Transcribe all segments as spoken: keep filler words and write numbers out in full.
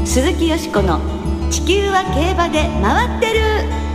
鈴木よしこの地球は競馬で回ってる。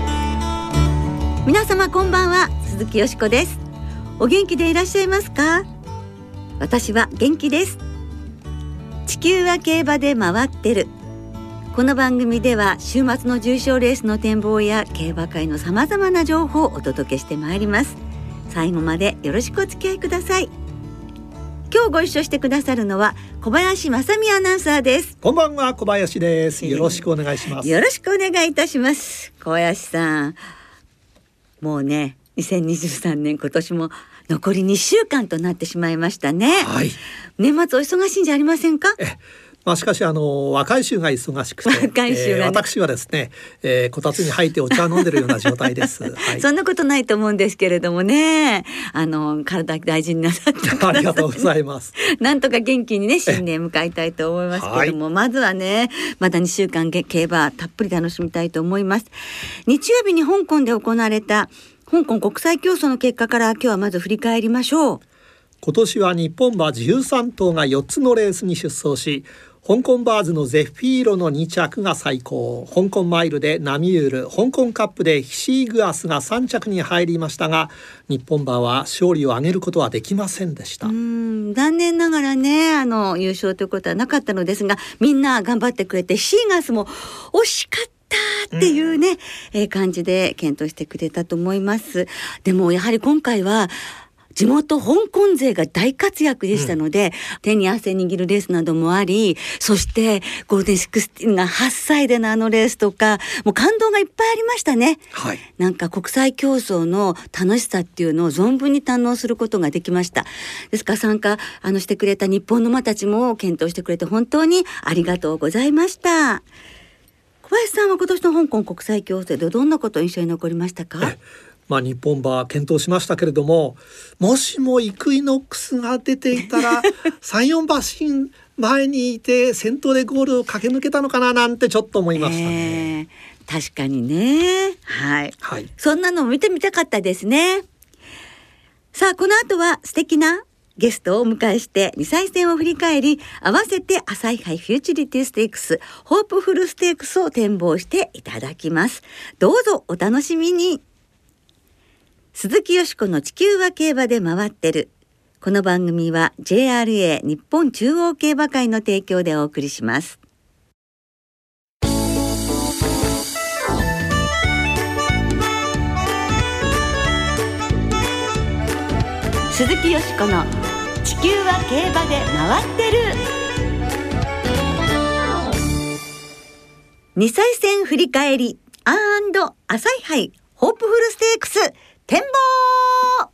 皆様こんばんは、鈴木よしこです。お元気でいらっしゃいますか？私は元気です。地球は競馬で回ってる。この番組では週末の重賞レースの展望や競馬界のさまざまな情報をお届けしてまいります。最後までよろしくお付き合いください。今日ご一緒してくださるのは小林正美アナウンサーです。 こんばんは、小林です。よろしくお願いします。 よろしくお願いいたします。小林さん、もうねにせんにじゅうさんねん今年も残りにしゅうかんとなってしまいましたね。 はい、 年末お忙しいんじゃありませんか？ えまあ、しかしあの若い衆が忙しくて、 若い衆がね、 えー、私はですね、えー、こたつに入ってお茶を飲んでるような状態です、はい、 そんなことないと思うんですけれどもね、あの体大事になさってください。 ありがとうございます。 なんとか元気にね新年迎えたいと思いますけれども、はい、まずはねまだにしゅうかん競馬たっぷり楽しみたいと思います。日曜日に香港で行われた香港国際競争の結果から今日はまず振り返りましょう。 今年は日本馬じゅうさんとうがよっつのレースに出走し、香港バーズのゼフィーロのにちゃくが最高、香港マイルでナミュール、香港カップでヒシーグアスがさんちゃくに入りましたが、日本馬は勝利を挙げることはできませんでした。 うーん残念ながらねあの優勝ということはなかったのですが、みんな頑張ってくれてヒシーグアスも惜しかったっていうね、うんえー、感じで検討してくれたと思います。でもやはり今回は地元香港勢が大活躍でしたので、うん、手に汗握るレースなどもあり、そしてゴールデンシックスティーンがはっさいでのあのレースとかもう感動がいっぱいありましたね、はい、なんか国際競争の楽しさっていうのを存分に堪能することができました。ですから参加あのしてくれた日本の馬たちも検討してくれて本当にありがとうございました。小林さんは今年の香港国際競争でどんなこと印象に残りましたか？ まあ、日本馬検討しましたけれども、もしもイクイノックスが出ていたらさん、よんばん前にいて先頭でゴールを駆け抜けたのかななんてちょっと思いましたね、 えー、確かにね、はいはい、そんなのを見てみたかったですね。さあこの後は素敵なゲストをお迎えしてにさい戦を振り返り、合わせて朝日杯フューチュリティステークス、ホープフルステークスを展望していただきます。どうぞお楽しみに。鈴木よしこの地球は競馬で回ってる。この番組は ジェイアールエー 日本中央競馬会の提供でお送りします。鈴木よしこの地球は競馬で回ってる。にさい戦振り返り&朝日杯ホープフルステークス展望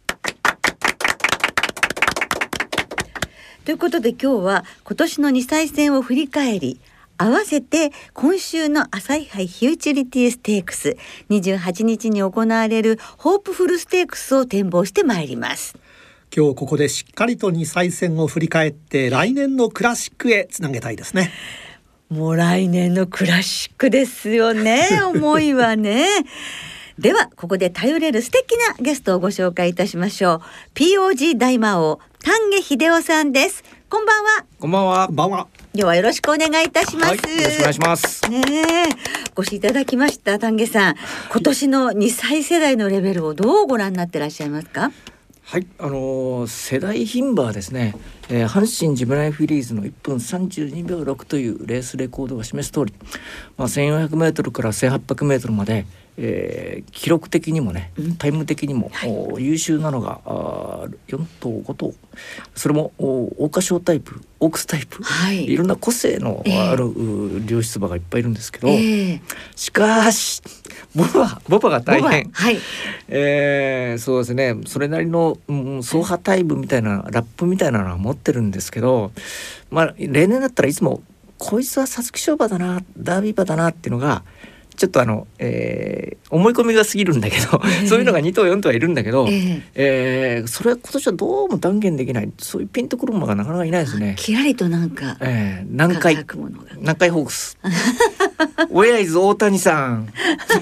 ということで、今日は今年のにさい戦を振り返り、合わせて今週の朝日杯フューチュリティステークス、にじゅうはちにちに行われるホープフルステークスを展望してまいります。 今日ここでしっかりとにさい戦を振り返って来年のクラシックへつなげたいですね。 もう来年のクラシックですよね思いはねではここで頼れる素敵なゲストをご紹介いたしましょう。 ピーオージー 大魔王丹下秀夫さんです。こんばんは。 こんばんは。 こんばんは。 ではよろしくお願いいたします、 はい、よろしくお願いします、 ね、ご視聴いただきました丹下さん、今年のにさい世代のレベルをどうご覧になってらっしゃいますか？ はい、あのー、世代牝馬はですね、えー、阪神ジムナイフィリーズのいっぷんさんじゅうにびょうろくというレースレコードが示す通り、まあ、せんよんひゃくメートルからせんはっぴゃくメートルまで、えー、記録的にもね、うん、タイム的にも、はい、優秀なのがあよんとうごとう、それも桜花賞タイプ、オークスタイプ、はい、いろんな個性のある、えー、良質馬がいっぱいいるんですけど、えー、しかしボバボバが大変、はい、えー、そうですね、それなりの、うん、走破タイムみたいなラップみたいなのは持ってるんですけど、まあ、例年だったらいつもこいつは皐月賞馬だな、ダービー馬だなっていうのがちょっとあの、えー、思い込みが過ぎるんだけど、えー、そういうのがにとうよんとうはいるんだけど、えーえー、それは今年はどうも断言できない、そういうピンとくる馬がなかなかいないですね。 きらりとなんか、 えー、南海南海ホークス Where is 大谷さん。 ね、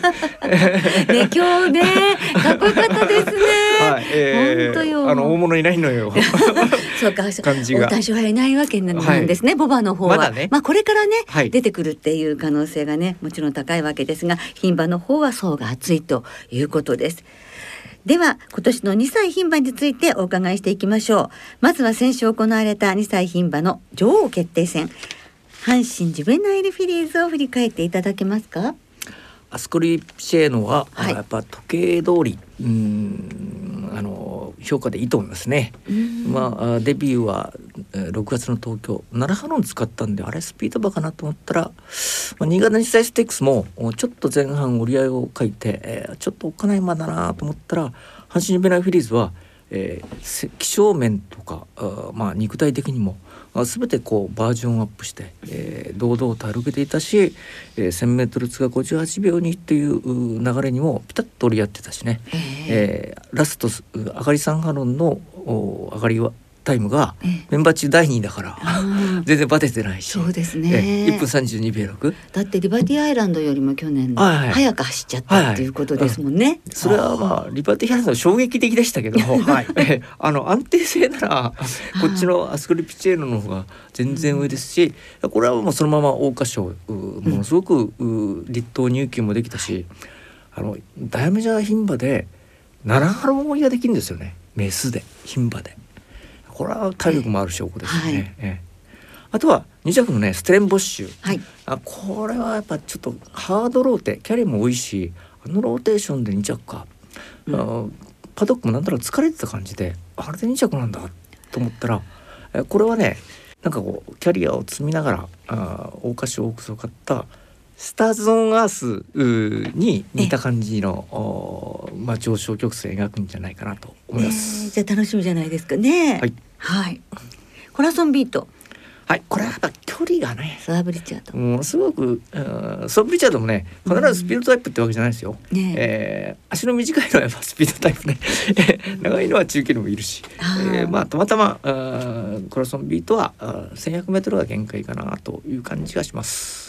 今日ねかっこよかったですね。 はい、えー、 本当よ。 あの大物いないのよ。 そうか、 感じが大谷翔平いないわけなんですね、はい、ボバの方は、 まだね、 まあ、これからね、 はい、 出てくるっていう可能性がねもちろん高いわけですが、牝馬の方は層が厚いということです。では今年のにさい牝馬についてお伺いしていきましょう。まずは先週行われたにさい牝馬の女王決定戦、阪神ジュベナイルフィリーズを振り返っていただけますか。 アスコリピチェーノは、 はい、 やっぱ時計通りうーんあの評価でいいと思いますね。まあ、デビューはろくがつの東京ななハロン使ったんで、あれスピード馬かなと思ったら、まあ、新潟日大ステークスもちょっと前半折り合いを書いて、えー、ちょっとおっかない馬だなと思ったら、阪神ジュベナイルフィリーズは、えー、気象面とかあ、まあ、肉体的にもすべてこうバージョンアップして、えー、堂々と歩けていたし、えー、せんメートル通過ごじゅうはちびょうにという流れにもピタッと折り合ってたしね、えー、ラスト上がりさんハロンの上がりはタイムがメンバー中だいにいだから全然バテてないし、 そうですね、 いっぷんさんじゅうにびょうろくだってリバティアイランドよりも去年早く走っちゃったっていうことですもんね、はいはい、うん、 それはまあリバティアイランド衝撃的でしたけど、はい、あの安定性ならこっちのアスコリピチェーノの方が全然上ですし、これはもうそのまま桜花賞ものすごく立東入厩もできたし、あのダイメジャー牝馬でななハロン追いができるんですよね、メスで牝馬で。これは体力もある証拠ですね、はい、えあとはに着のねステレンボッシュ、はい、あこれはやっぱちょっとハードローテキャリアも多いし、あのローテーションでに着か、うん、あパドックもなんだろう疲れてた感じで、あれでに着なんだと思ったら、えこれはねなんかこうキャリアを積みながらあ桜花賞オークスを買ったスターズ・オン・アースに似た感じの、まあ、上昇曲線描くんじゃないかなと思います、 えー、じゃあ楽しみじゃないですかね。はい、はい、コラソンビート、 はい、これはやっぱ距離がねサーブリチャードものすごくサーブリチャードもね必ずスピードタイプってわけじゃないですよ、ねえー、足の短いのはやっぱスピードタイプね長いのは中距離もいるし、えー、まあたまたまあコラソンビートはせんひゃくメートルが限界かなという感じがします。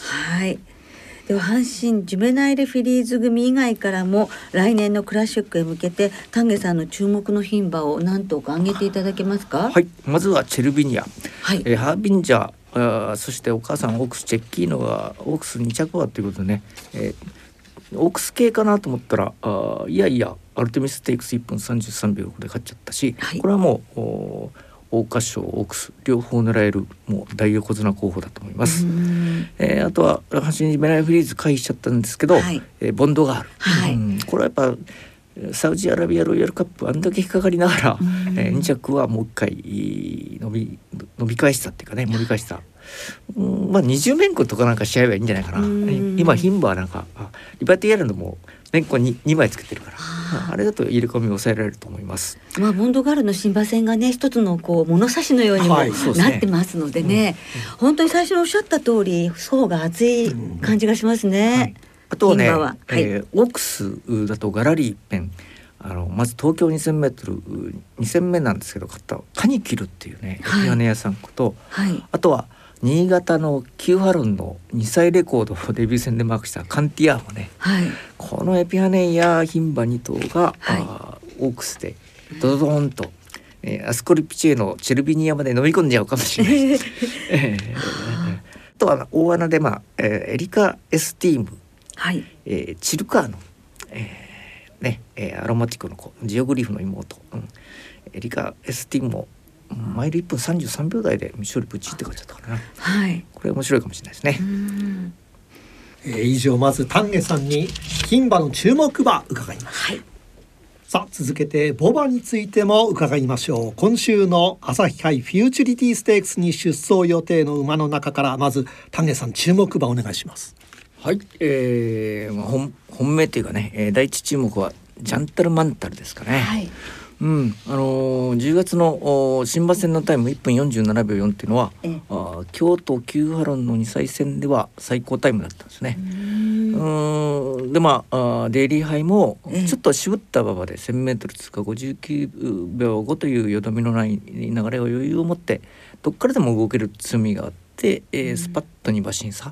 はい、では阪神ジュベナイルフィリーズ組以外からも来年のクラシックへ向けて丹下さんの注目の牝馬を何頭か挙げていただけますか。 はい、まずはチェルビニア、 はい、 えー、ハービンジャー、あそしてお母さんオークスチェッキーノがオークスに着馬ということでね、えー、オークス系かなと思ったらあいやいやアルテミステークスいっぷんさんじゅうさんびょうろくで勝っちゃったし、はい、これはもうお桜花賞オークス両方狙えるもう大横綱候補だと思います。えー、あとは阪神ジュベナイルフィリーズ回避しちゃったんですけど、はい、えー、ボンドガール、はい、うん、これはやっぱサウジアラビアロイヤルカップあんだけ引っかかりながら、えー、に着はもう一回伸び伸び返したっていうかね盛り返した、うん、まあにじゅうめんことかなんか試合はいいんじゃないかな。今牝馬はなんかリバティアイランドもめんこににまいつけてるから、あれだと入れ込みを抑えられると思います。 まあ、ボンドガールの新馬戦がね一つのこう物差しのようにも、はい、なってますのでね、うん、本当に最初におっしゃった通り層が厚い感じがしますね、うんはい、 あとはね、はえー、オークスだとガラリー一辺あのまず東京にせんメートルに戦目なんですけど買ったカニキルっていうね、はい、エピファネ屋さんと、はい、あとは新潟のきゅうハロンのにさいレコードをデビュー戦でマークしたカンティアーもね、はい、このエピファネや牝馬に頭が、はい、あーオークスでドドドンと、えー、アスコリピチェのチェルビニアまで飲み込んじゃうかもしれないです、えー、あとは大穴で、まあえー、エリカ・エスティーム、はいえー、チルカーの、えーねえー、アロマティコの子ジオグリフの妹、うん、エリカ・エスティームもマイルいっぷんさんじゅうさんびょう台で勝利プチって書いちゃったかな、はい、これ面白いかもしれないですね。 うん、えー、以上まず丹下さんに牝馬の注目馬伺いました、はい、さあ続けて牡馬についても伺いましょう。今週の朝日杯フューチュリティステークスに出走予定の馬の中からまず丹下さん注目馬お願いします。 はい、えーまあ、本, 本命というかね、えー、第一注目はジャンタルマンタルですかね、はいうんあのー、じゅうがつの新馬戦のタイムいっぷんよんじゅうななびょうよんっていうのは、えあ京都きゅうハロンのにさい戦では最高タイムだったんですね。うんでまあデイリー杯もちょっと渋った馬場で せんメートル通過ごじゅうきゅうびょうごというよどみのない流れを余裕を持ってどっからでも動ける強みがあってで、えー、スパッとに馬審査、 はい、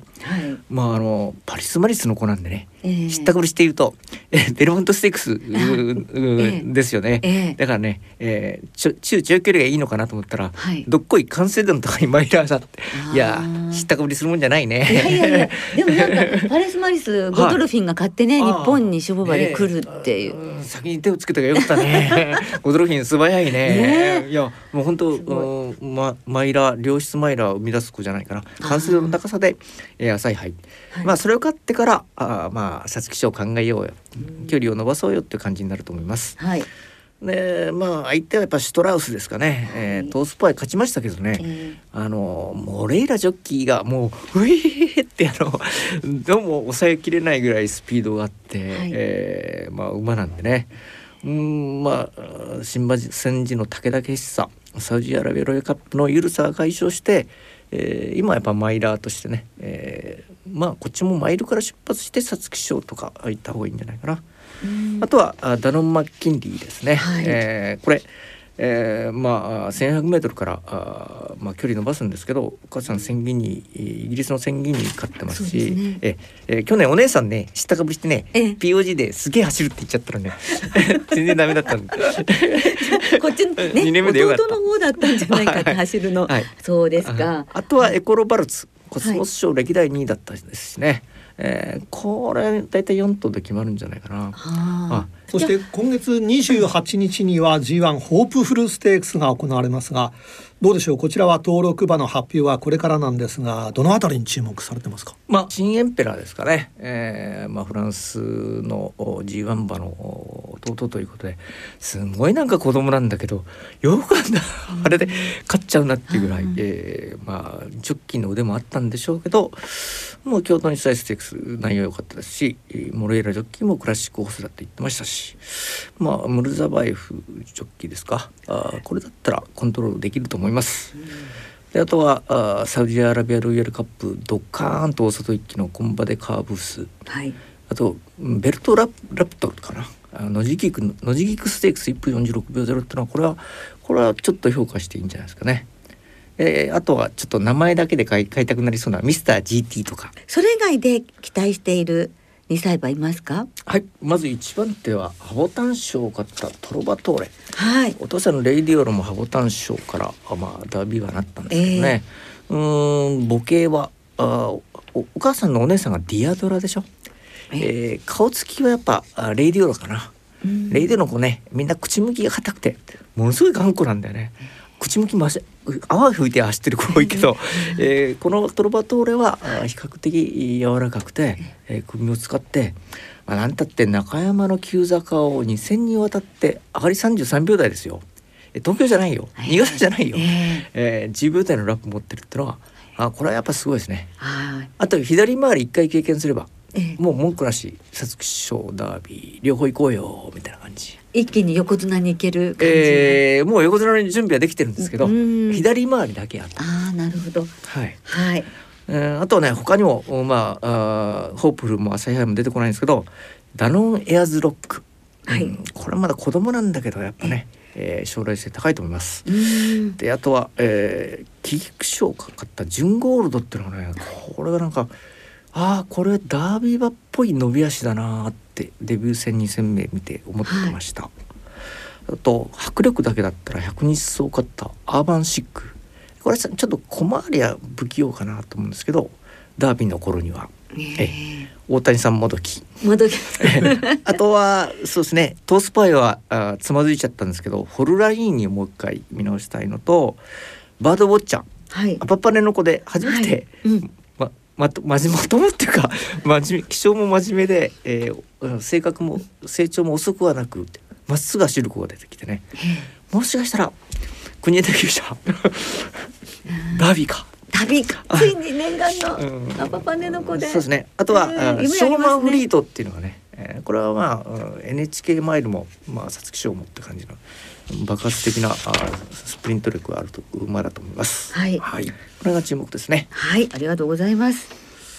まああのパリスマリスの子なんでね、 えー、 知ったかぶりしていると、えー、ベルモントステークス、えー、ですよね、 えー、 だからね、えー、ちょ中長距離がいいのかなと思ったら、 はい、 どっこい完成度の高いマイラーだって、いや知ったかぶりするもんじゃないね。 いやいやいやでもなんかパリスマリスゴドルフィンが買ってね、はい、日本に勝負馬で来るっていう、 えー、先に手をつけたがよかったねゴドルフィン素早いね、ね、いやもう本当、ま、マイラー良質マイラーを生み出す子じゃないかな。完成度の高さで、えー、浅い杯、はい、まあそれを勝ってからあまあ皐月賞を考えようよ、うん、距離を伸ばそうよっていう感じになると思います。はい、でまあ相手はやっぱシュトラウスですかね、はい、えー、トースポアイ勝ちましたけどね、えー、あのモレイラジョッキーがもうウィーってあのどうも抑えきれないぐらいスピードがあって、はい、えー、まあ馬なんでね、うんまあ新馬戦時の武田決さサウジアラビアロイヤルカップのゆるさが解消して、えー、今やっぱマイラーとしてね、えー、まあこっちもマイルから出発して皐月賞とか行った方がいいんじゃないかな。あとはダノン・マッキンリーですね、はい、えー、これ、えー、まあせんひゃくメートルからあ、まあ、距離伸ばすんですけど、お母さん戦技にイギリスの戦技に勝ってますし、ね、ええー、去年お姉さんね知ったかぶりしてね ピーオージー ですげえ走るって言っちゃったらね全然ダメだったんでこっちの、ね、 にねんめでよかった弟の方だったんじゃないかって走るの、はい、そうですか。 あ, あとはエコロバルツコスモス賞歴代にいだったですしね、はい、えー、これだいたいよん頭で決まるんじゃないかな。あそして今月にじゅうはちにちには ジーワン ホープフルステークスが行われますが、どうでしょう、こちらは登録馬の発表はこれからなんですが、どのあたりに注目されてますか。 まあ新エンペラーですかね、えーまあ、フランスの ジーワン 馬の弟ということで、すごいなんか子供なんだけどよくあんなあれで勝っちゃうなっていうぐらい、うん、えー、まあジョッキーの腕もあったんでしょうけど、もう京都日大ステークス内容良かったですし、モレイラジョッキーもクラシックホースだって言ってましたし、まあムルザバエフジョッキーですか、あこれだったらコントロールできると思います。うん、であとはあサウジアラビアロイヤルカップドッカーンと大外一気のコンバデカーブース、はい、あとベルトララプトルかな、ノジギクノジギクステークスいっぷんよんじゅうろくびょうゼロってのはこれはこれはちょっと評価していいんじゃないですかね。えー、あとはちょっと名前だけで買い、買いたくなりそうなミスター ジーティー とか。 それ以外で期待しているにさい馬いますか。 はい、まずいちばん手はハボタン賞を買ったトロバトーレ、 はい、 お父さんのレイディオロもハボタン賞からあ、まあ、ダービーはなったんですけどね、えー、うーん母系はあ お, お母さんのお姉さんがディアドラでしょ、えーえー、顔つきはやっぱレイディオロかな。レイディオロの子ね、みんな口向きが硬くてものすごい頑固なんだよね。口向きまし泡吹いて走ってる子多いけど、えー、このトロバトーレは比較的柔らかくて、えー、首を使って、まあ、なんたって中山の急坂をにせんにわたって上がりさんじゅうさんびょうだいですよ。東京じゃないよ、新潟じゃないよ、えーえー、じゅうびょうだいのラップ持ってるってのはあこれはやっぱすごいですね。あと左回りいっかい経験すれば、えー、もう文句なし皐月賞ダービー両方行こうよみたいな感じ、 一気に横綱に行ける感じ、 えー、もう横綱の準備はできてるんですけど、左回りだけあったあなるほど、 はいはい、 えー、あとはね他にも、まあ、あホープフルも朝日杯も出てこないんですけどダノンエアーズロック、はい、うん、これはまだ子供なんだけどやっぱね、えー、将来性高いと思います。であとは、えー、キック賞がかったジュンゴールドっていうのがね、これがなんかあこれダービー馬っぽい伸び足だなってデビュー戦に戦目見て思ってました、はい、あと迫力だけだったらひゃくにち走勝ったアーバンシック、これちょっと小回りは不器用かなと思うんですけど、ダービーの頃には、え大谷さんもどきもどきあとはそうですね、トースパイはあつまずいちゃったんですけどフォルラインにもう一回見直したいのと、バードウォッチャー、はい、アパパネの子で初めて、はい、うんままとまじまともっていうか真面目気性も真面目で、えー、性格も成長も遅くはなくまっすぐ走る子が出てきてね、もしかしたら国枝厩舎ダービーかダービーかついに念願のアパパネの子で、 そうですね。あとは、えーね、ショーマンフリートっていうのがね、えー、これはまあ エヌエイチケー マイルもまあ皐月賞もって感じの爆発的なあスプリント力があると馬だと思います。はい、はい、これが注目ですね。 はい、ありがとうございます。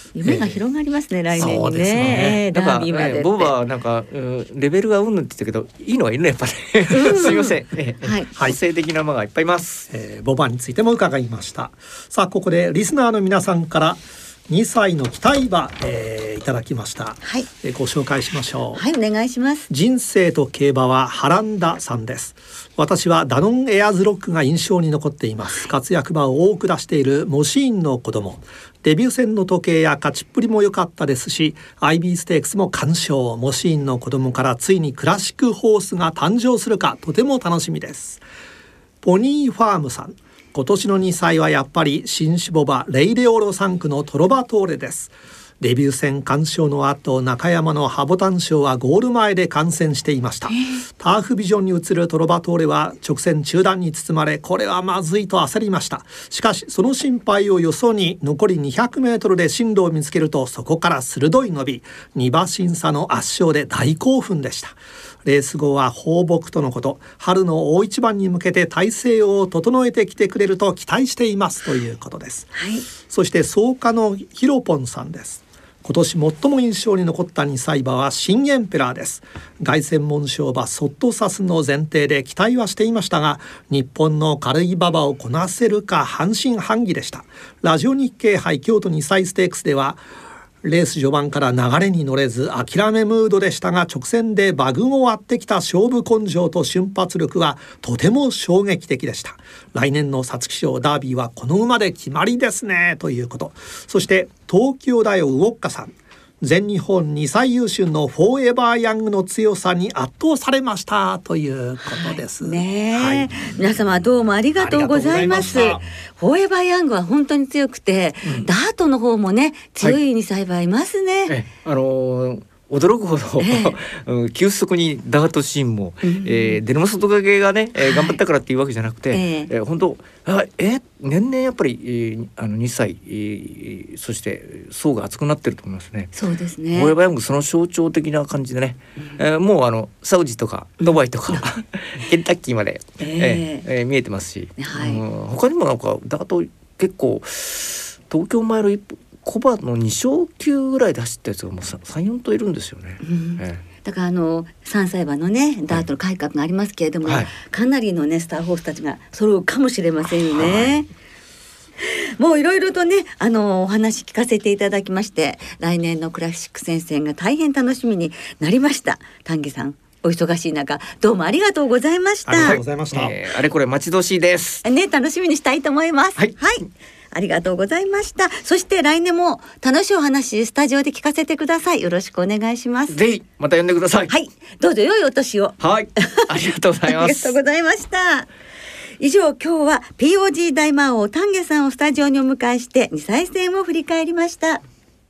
夢が広がりますね、えー、来年にね。 そうですね、 えー、ダービーまでって。 ボバはなんか、うん、レベルがうんぬんって言ったけどいいのはいるねやっぱり、ね、すいません、えー、はい、個性的な馬がいっぱいいます、 えー、ボバについても伺いました。さあここでリスナーの皆さんからにさいの期待馬、えー、いただきました、はい、えー、ご紹介しましょう。 はい、お願いします。 人生と競馬はハランダさんです。私はダノンエアーズロックが印象に残っています。活躍馬を多く出しているモシーンの子供、デビュー戦の時計や勝ちっぷりも良かったですし、 アイビー ステークスも完勝。モシーンの子供からついにクラシックホースが誕生するかとても楽しみです。ポニーファームさん、今年のにさいはやっぱり新種牡馬レイレオロさん区のトロバトーレです。デビュー戦完勝の後、中山のハボタン賞はゴール前で観戦していました。ターフビジョンに映るトロバトーレは直線中断に包まれ、これはまずいと焦りました。しかしその心配をよそに、残りにひゃくメートルで進路を見つけると、そこから鋭い伸び、に馬身差の圧勝で大興奮でした。レース後は放牧とのこと、春の大一番に向けて体勢を整えてきてくれると期待していますということです、はい、そして草加のヒロポンさんです。今年最も印象に残ったにさい馬は新エンペラーです。凱旋門賞馬ソットサスの前提で期待はしていましたが、日本の軽い馬場をこなせるか半信半疑でした。ラジオ日経杯京都にさいステークスではレース序盤から流れに乗れず諦めムードでしたが、直線で馬群を割ってきた勝負根性と瞬発力はとても衝撃的でした。来年の皐月賞ダービーはこの馬で決まりですねということ。そして東京大王ウォッカさん、全日本にさい優秀のフォーエバーヤングの強さに圧倒されましたということです、 はい、ね、 はい、 皆様どうもありがとうございます。フォーエバーヤングは本当に強くて、うん、ダートの方もね強いにさい馬いますね、 はい、あのー驚くほど、ええ、急速にダートシーンも、うんえー、デルモ外掛けがね、えー、頑張ったからっていうわけじゃなくて、はい、えー、本当あえ年々やっぱり、えー、あのにさい、えー、そして層が厚くなってると思いますね。 そうですね。 フォーエバーヤングその象徴的な感じでね、うんえー、もうあのサウジとかドバイとか、うん、ケンタッキーまで、えーえーえー、見えてますし、はい、うん、他にもなんかダート結構東京マイル一コバのに勝級ぐらいで走ったやつがもうさん、よんといるんですよね、うんええ、 だからあのさんさい馬のねダートの改革がありますけれども、はい、かなりのねスターホースたちが揃うかもしれませんよね、はい、もういろいろとねあのお話聞かせていただきまして、来年のクラシック戦線が大変楽しみになりました。丹下さんお忙しい中どうもありがとうございました。 ありがとうございました、 えー、あれこれ待ち遠しいですね。楽しみにしたいと思います。はい、はい、ありがとうございました。そして来年も楽しいお話スタジオで聞かせてください。よろしくお願いします。 ぜひまた呼んでください。 はい、どうぞ良いお年を。 はい、ありがとうございます。 ありがとうございました。以上、今日は ピーオージー 大魔王丹下さんをスタジオにお迎えしてにさい戦を振り返りました。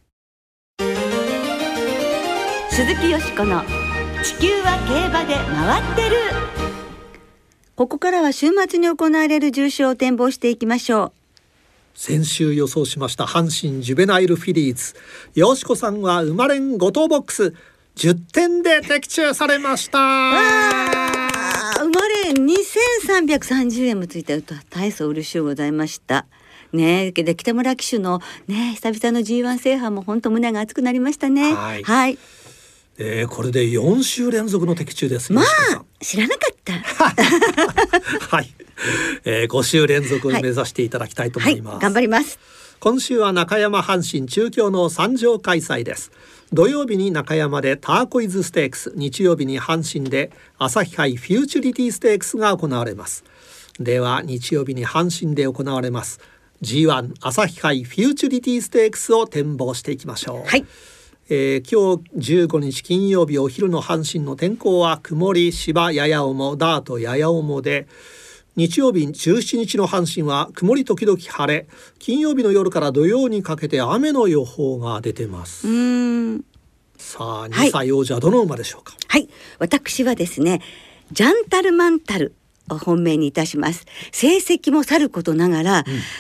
鈴木よしこの地球は競馬で回ってる。ここからは週末に行われる重賞を展望していきましょう。 先週予想しました阪神ジュベナイルフィリーズ、よしこさんは馬連ご等ボックスじゅってんで的中されました。 馬連にせんさんびゃくさんじゅうえんもついたと大層嬉しゅうございましたね。で北村騎手のね久々の ジーワン 制覇も本当胸が熱くなりましたね。はい、はい、 えー、これでよん週連続の的中です。 まあ知らなかったはい、えー、ご週連続を目指していただきたいと思います、はいはい、 頑張ります。 今週は中山阪神中京のさん場開催です。土曜日に中山でターコイズステークス、日曜日に阪神で朝日杯フューチュリティステークスが行われます。では日曜日に阪神で行われます ジーワン 朝日杯フューチュリティステークスを展望していきましょう。はい、えー、今日じゅうごにち金曜日お昼の阪神の天候は曇り、芝やや重、ダートやや重で、日曜日じゅうしちにちの阪神は曇り時々晴れ、金曜日の夜から土曜にかけて雨の予報が出てます。うーん、さあにさい王者どの馬でしょうか。 はい、私はですねジャンタルマンタルを本命にいたします。成績もさることながら、うん、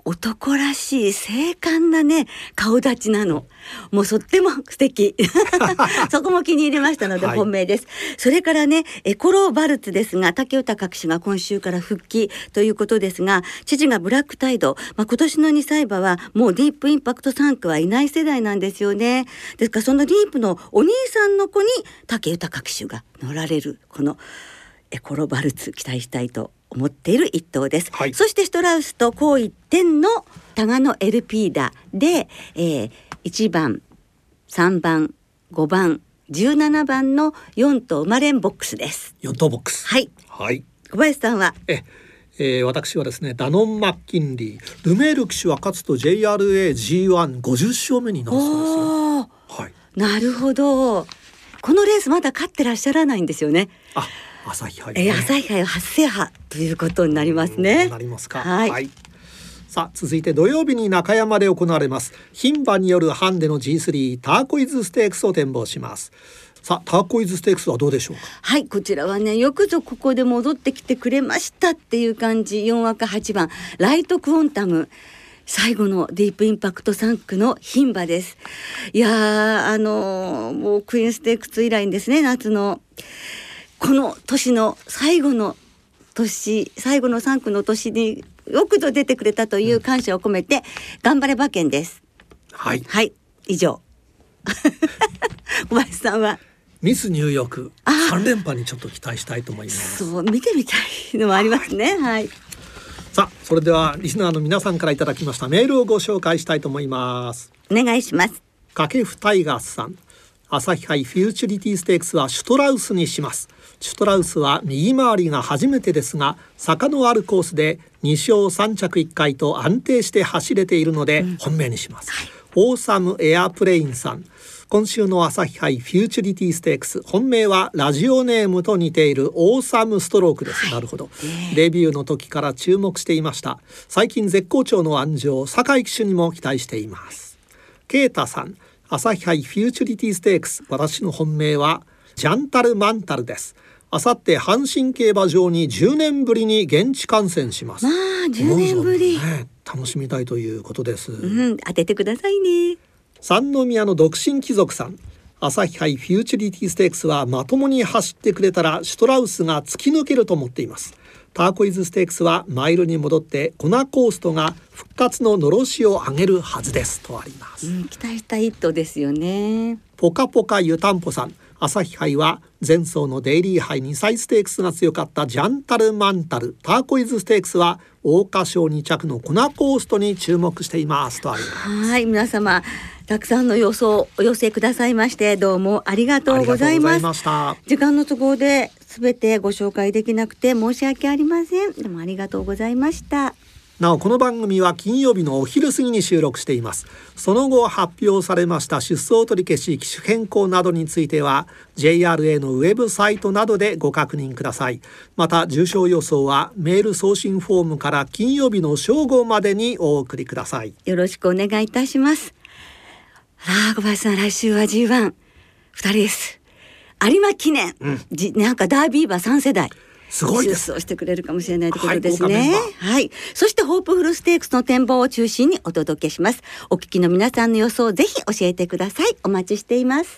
男らしい精悍なね顔立ちなの。もうとっても素敵そこも気に入りましたので本命です、はい、それからねエコロバルツですが、武豊騎手が今週から復帰ということですが、父がブラックタイド、まあ、今年のにさい馬はもうディープインパクトさん区はいない世代なんですよね。ですからそのディープのお兄さんの子に武豊騎手が乗られるこのエコロバルツ、期待したいと思っている一頭です、はい、そしてストラウスと紅一点のタガノエルピーダで、えー、いちばんさんばんごばんじゅうななばんのよん頭生まれんボックスです。 よん頭ボックス、 はい、 はい、 小林さんはええー、私はですねダノン・マッキンリー、ルメール騎手は勝つと ジェイアールエージーワンごじゅっ 勝目になるそうですよ、はい、 なるほど。このレースまだ勝ってらっしゃらないんですよね。 あ、朝日杯、 ね、えー、朝日杯は初制覇ということになりますね。 なりますか、 はい、 はい。さあ続いて土曜日に中山で行われます牝馬によるハンデの ジースリー ターコイズステークスを展望します。さあターコイズステークスはどうでしょうか。 はい、こちらはねよくぞここで戻ってきてくれましたっていう感じ。よん枠はちばんライトクオンタム、最後のディープインパクトさん区の牝馬です。いやーあのー、もうクイーンステークス以来ですね、夏のこの年の最後の年最後のさん区の年によくぞ出てくれたという感謝を込めて、うん、頑張れ馬券です。 はい、 はい、以上小林さんはミスニューヨークさん連覇にちょっと期待したいと思います。 そう見てみたいのもありますね。はい、はい、 さあそれではリスナーの皆さんからいただきましたメールをご紹介したいと思います。 お願いします。 掛布タイガースさん、朝日杯フューチュリティステークスはシュトラウスにします。シュトラウスは右回りが初めてですが、坂のあるコースでに勝さん着いっかいと安定して走れているので本命にします、うん、はい、オーサムエアプレインさん、今週の朝日杯フューチュリティステークス本命はラジオネームと似ているオーサムストロークです、はい、なるほど、えー、デビューの時から注目していました。最近絶好調の安城酒井騎手にも期待しています。ケイタさん、朝日杯フューチュリティステークス、私の本命はジャンタルマンタルです。あさって阪神競馬場にじゅうねんぶりに現地観戦します。 まあじゅうねんぶり、 ね、楽しみたいということです、 うん、当ててくださいね。 三宮の独身貴族さん、朝日杯フューチュリティステークスはまともに走ってくれたらシュトラウスが突き抜けると思っています。ターコイズステークスはマイルに戻ってコナコーストが復活ののろしを上げるはずですとあります、 うん、期待した一頭ですよね。 ポカポカ湯たんぽさん、朝日杯は前走のデイリー杯にさいステークスが強かったジャンタルマンタル、ターコイズステークスは桜花賞に着のコナコーストに注目していますとあります。 はい、皆様たくさんの予想お寄せくださいましてどうもありがとうございます。 ました時間の都合で全てご紹介できなくて申し訳ありません。でもありがとうございました。 なおこの番組は金曜日のお昼過ぎに収録しています。その後発表されました出走取り消し、機種変更などについては ジェイアールエー のウェブサイトなどでご確認ください。また重賞予想はメール送信フォームから金曜日の正午までにお送りください。 よろしくお願いいたします。あ小林さん、来週は ジーワン ふたりです有馬記念、うん、じなんかダービー馬さん世代すごいです。 出走してくれるかもしれないということですね。はい、はい、そしてホープフルステークスの展望を中心にお届けします。お聞きの皆さんの予想をぜひ教えてください。お待ちしています。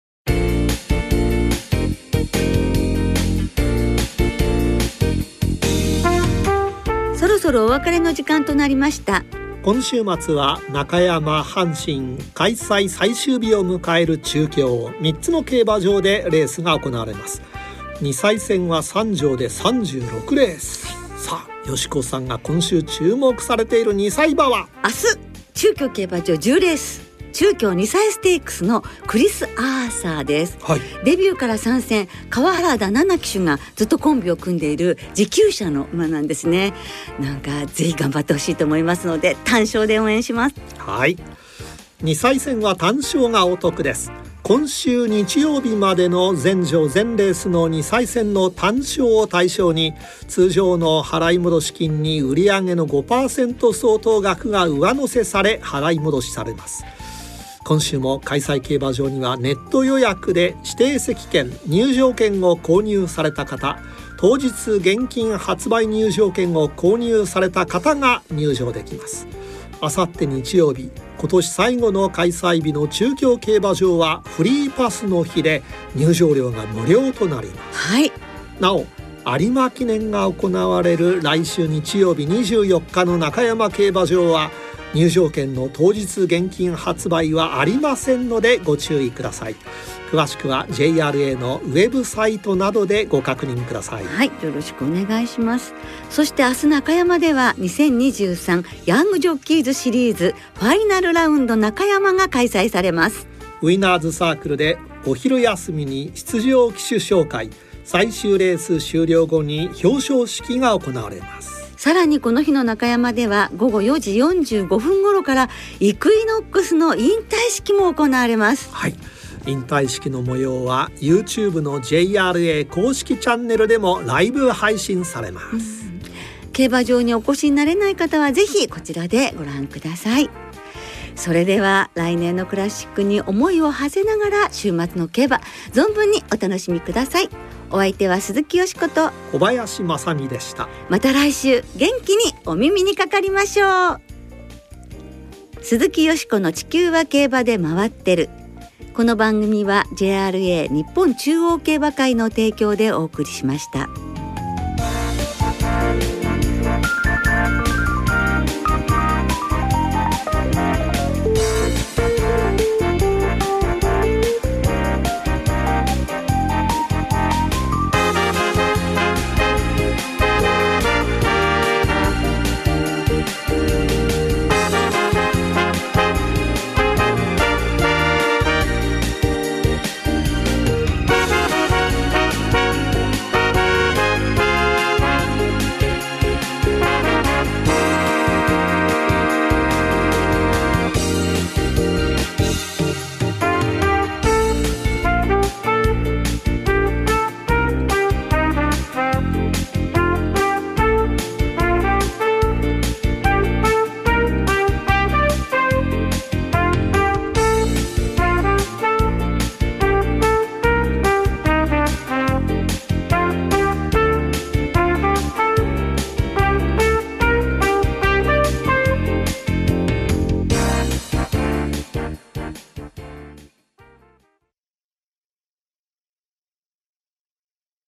そろそろお別れの時間となりました。 今週末は中山阪神開催最終日を迎える中京みっつの競馬場でレースが行われます。にさい戦はさん場でさんじゅうろくレース。さあよしこさんが今週注目されているにさい馬は明日中京競馬場じゅうレース中京にさいステークスのクリス・アーサーです、はい、デビューから参戦川原田奈々騎手がずっとコンビを組んでいる持久者の馬なんですね。なんかぜひ頑張ってほしいと思いますので単勝で応援します。 はい、にさい戦は単勝がお得です。今週日曜日までの全場全レースのにさい戦の単勝を対象に通常の払い戻し金に売上の ごパーセント 相当額が上乗せされ払い戻しされます。今週も開催競馬場にはネット予約で指定席券入場券を購入された方、 当日現金発売入場券を購入された方が入場できます。あさって日曜日、今年最後の開催日の中京競馬場はフリーパスの日で入場料が無料となります。 はい。 なお有馬記念が行われる来週日曜日にじゅうよっかの中山競馬場は入場券の当日現金発売はありませんのでご注意ください。詳しくは ジェイアールエー のウェブサイトなどでご確認ください。 はい、よろしくお願いします。そして明日中山ではにせんにじゅうさんヤングジョッキーズシリーズファイナルラウンド中山が開催されます。 ウィナーズサークルでお昼休みに出場騎手紹介、最終レース終了後に表彰式が行われます。 さらにこの日の中山ではごごよじよんじゅうごふん頃からイクイノックスの引退式も行われます。 はい、引退式の模様は YouTube の ジェイアールエー 公式チャンネルでもライブ配信されます。 競馬場にお越しになれない方はぜひこちらでご覧ください。それでは来年のクラシックに思いを馳せながら週末の競馬存分にお楽しみください。お相手は鈴木よしこと小林正美でした。 また来週元気にお耳にかかりましょう。鈴木よしこの地球は競馬で回ってる。この番組は ジェイアールエー 日本中央競馬会の提供でお送りしました。